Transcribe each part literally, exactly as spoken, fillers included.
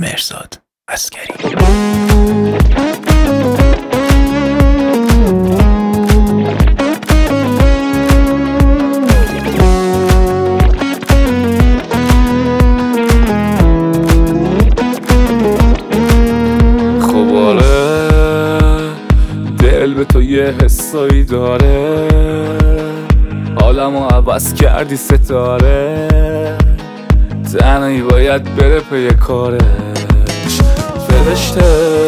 مهرزاد عسگری. خب آره، دل به تو یه حسایی داره، حالمو عوض کردی ستاره، تنهایی باید بره پی کارش. فرشته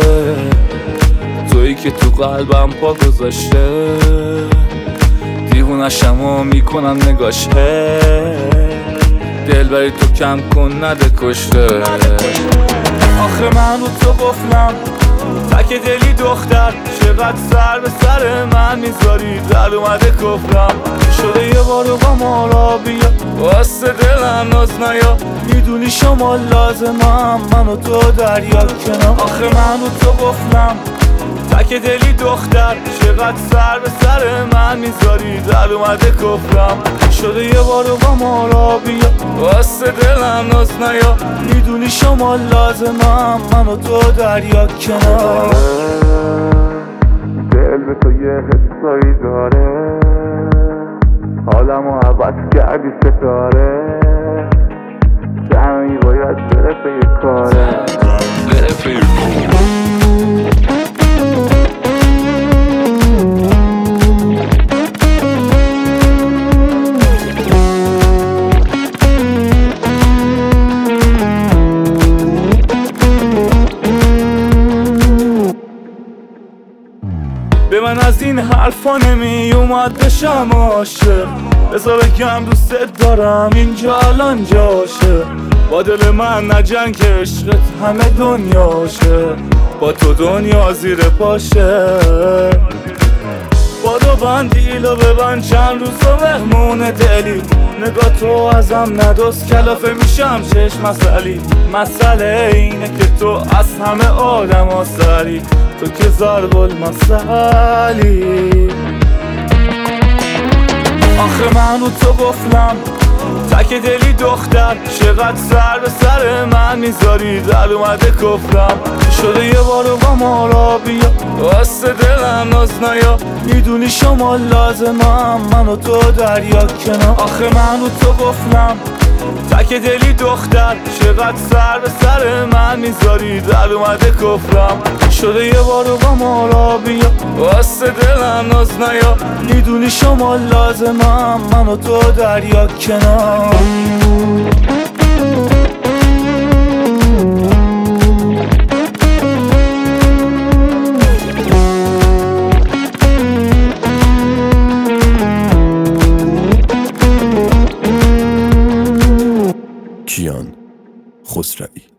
تویی که تو قلبم پا گذاشته، دیوونشم و میکنم نگاشه، دل بری تو کم کن نده کشته. آخه من رو تو قفلم، تک دلی دختر، چقدر سر به سر من میذاری، در اومده کفرم شده یه بارو با ما را بیا، واسه دلم ناز نیا، میدونی شما لازمم، من و تو دریا کنار. آخه من رو تو قفلم، تک دلی دختر، چقدر سر به سر من میذاری، در اومده کفرم شده یه بارو با ما را بیا، واسه دلم ناز نیا، میدونی شما لازمم، من و تو دریا کنار. دل به تو یه حسایی داره، حالمو عوض کردی ستاره، تنهایی باید بره پی کاره، بره پی کاره. به من از این حرفا نمی اومد بشم عاشق، بذار بگم دوست دارم اینجا الان جاشه، با دل من نجنگ که عشقت همه دنیاشه، با تو دنیا زیر پاشه. با دو بندیلو ببند چند روز و مهمون دلی، نگاه تو ازم ندوز کلافه میشم چشم مسئلی، مسئله اینه که تو از همه آدم ها سری، تو که ضرب المثلی. آخه من رو تو قفلم، تک دلی دختر، چقدر سر به سر من میذاری، در اومده کفرم شده یه بارو با ما را بیا، واسه دلم ناز نیا، میدونی شما لازمم، من و تو دریا کنار. آخه من رو تو قفلم، تک دلی دختر، چقدر سر به سر من میذاری، در اومده کفرم شده یه بارو با ما را بیا، واسه دلم ناز نیا، میدونی شما لازمم، من و تو دریا کنار. کیان خسروی.